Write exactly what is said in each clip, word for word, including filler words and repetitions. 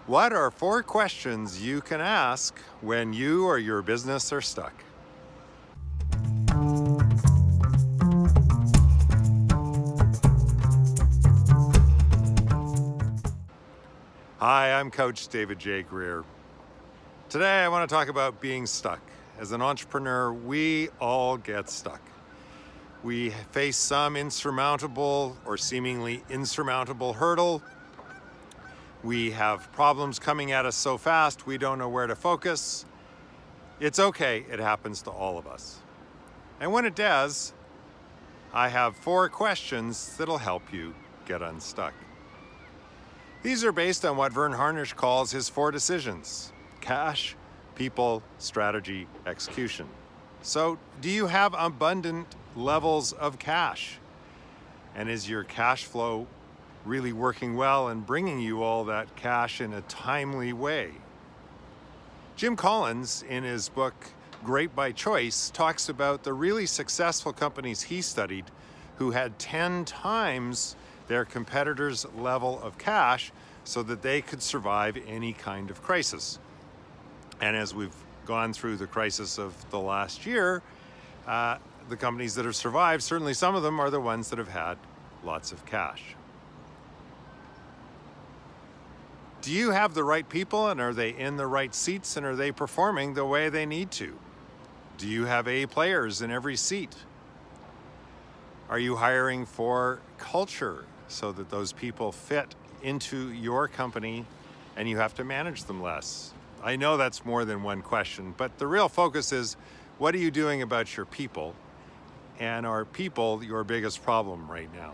What are four questions you can ask when you or your business are stuck? Hi, I'm Coach David J. Greer. Today I want to talk about being stuck. As an entrepreneur, we all get stuck. We face some insurmountable or seemingly insurmountable hurdle. We have problems coming at us so fast we don't know where to focus. It's okay, it happens to all of us. And when it does, I have four questions that'll help you get unstuck. These are based on what Verne Harnish calls his four decisions: cash, people, strategy, execution. So, do you have abundant levels of cash? And is your cash flow really working well and bringing you all that cash in a timely way? Jim Collins, in his book Great by Choice, talks about the really successful companies he studied who had ten times their competitors' level of cash so that they could survive any kind of crisis. And as we've gone through the crisis of the last year, uh, the companies that have survived, certainly some of them are the ones that have had lots of cash. Do you have the right people, and are they in the right seats, and are they performing the way they need to? Do you have A players in every seat? Are you hiring for culture so that those people fit into your company and you have to manage them less? I know that's more than one question, but the real focus is, what are you doing about your people? And are people your biggest problem right now?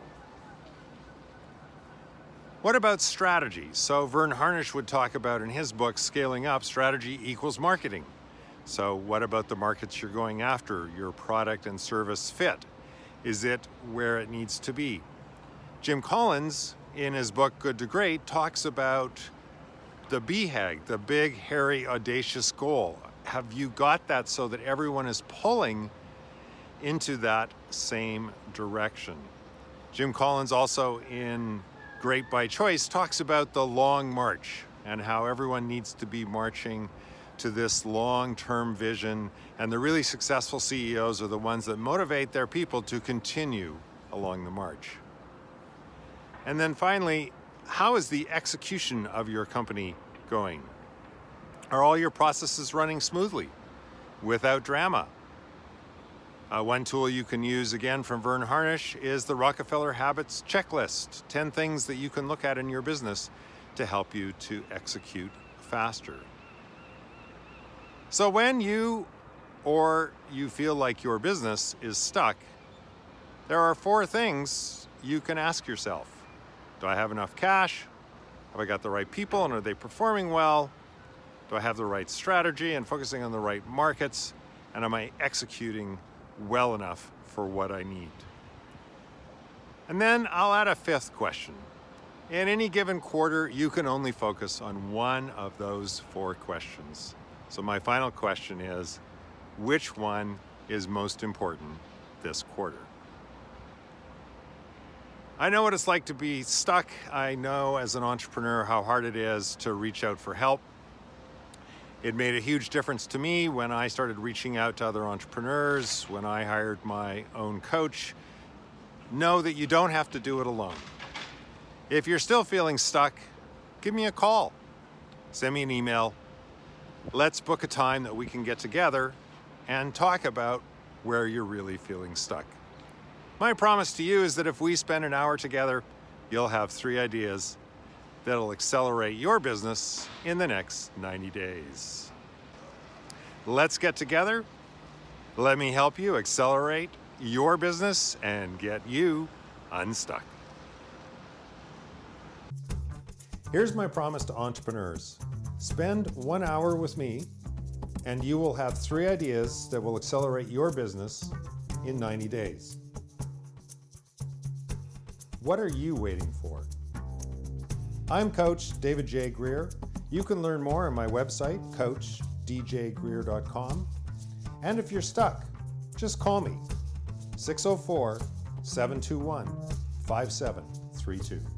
What about strategy? So Verne Harnish would talk about in his book, Scaling Up, strategy equals marketing. So what about the markets you're going after? Your product and service fit? Is it where it needs to be? Jim Collins, in his book Good to Great, talks about the B HAG, the big, hairy, audacious goal. Have you got that so that everyone is pulling into that same direction? Jim Collins also, in Great by Choice, talks about the long march and how everyone needs to be marching to this long-term vision, and the really successful C E Os are the ones that motivate their people to continue along the march. And then finally, how is the execution of your company going? Are all your processes running smoothly, without drama? Uh, one tool you can use, again from Verne Harnish, is the Rockefeller Habits Checklist. ten things that you can look at in your business to help you to execute faster. So when you or you feel like your business is stuck, there are four things you can ask yourself. Do I have enough cash? Have I got the right people, and are they performing well? Do I have the right strategy and focusing on the right markets? And am I executing well enough for what I need? And then I'll add a fifth question. In any given quarter, you can only focus on one of those four questions. So my final question is, which one is most important this quarter? I know what it's like to be stuck. I know as an entrepreneur how hard it is to reach out for help. It made a huge difference to me when I started reaching out to other entrepreneurs, when I hired my own coach. Know that you don't have to do it alone. If you're still feeling stuck, give me a call. Send me an email. Let's book a time that we can get together and talk about where you're really feeling stuck. My promise to you is that if we spend an hour together, you'll have three ideas that'll accelerate your business in the next ninety days. Let's get together. Let me help you accelerate your business and get you unstuck. Here's my promise to entrepreneurs. Spend one hour with me, and you will have three ideas that will accelerate your business in ninety days. What are you waiting for? I'm Coach David J. Greer. You can learn more on my website, coach d j greer dot com. And if you're stuck, just call me, six oh four, seven two one, five seven three two.